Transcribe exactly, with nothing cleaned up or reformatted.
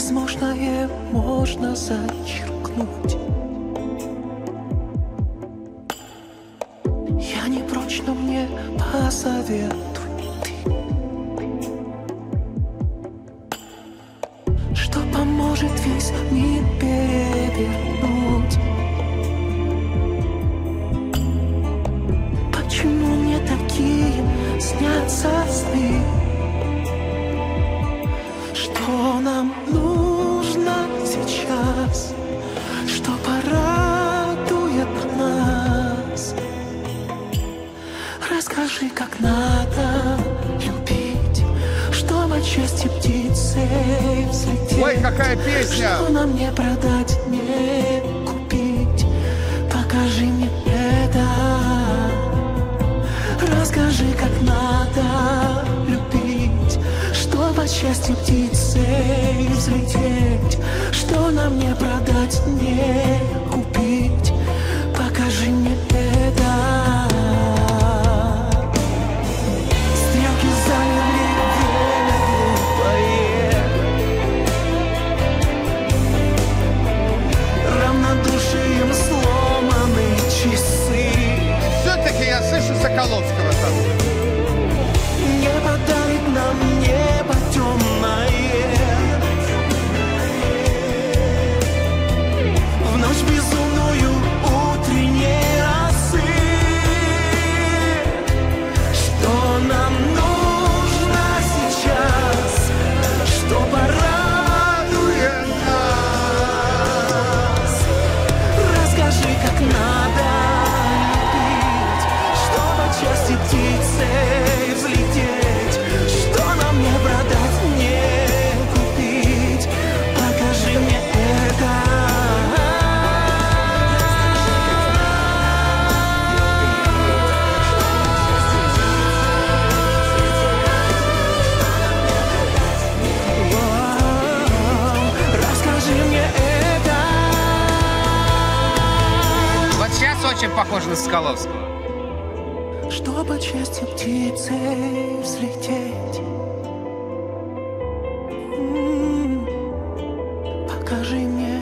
невозможное можно зачеркнуть. Я не прочь, но мне посоветуй ты, что поможет весь мир перевернуть. Почему мне такие снятся сны? Что нам нужно сейчас, что порадует нас? Расскажи, как надо любить, чтобы отчасти птицей взлететь. Ой, какая песня! Что нам не продать, не купить? Покажи мне это. Расскажи, как надо любить, чтобы от счастья птицей взлететь. Что нам не продать, не купить? Покажи мне это. Стрелки замерли, время глупое, равнодушием сломаны часы. Все-таки я слышу Соколовского там. Не подарит нам небо темное в ночь безумную утренней росы. Что нам нужно сейчас, что порадует нас? Расскажи, как надо любить, чтобы от счастья птицей взлететь. Что нам не продать, не купить? Покажи мне это. Расскажи мне это. Вот сейчас очень похож на Соколовского. Чтобы от счастья птицей взлететь. М, Покажи мне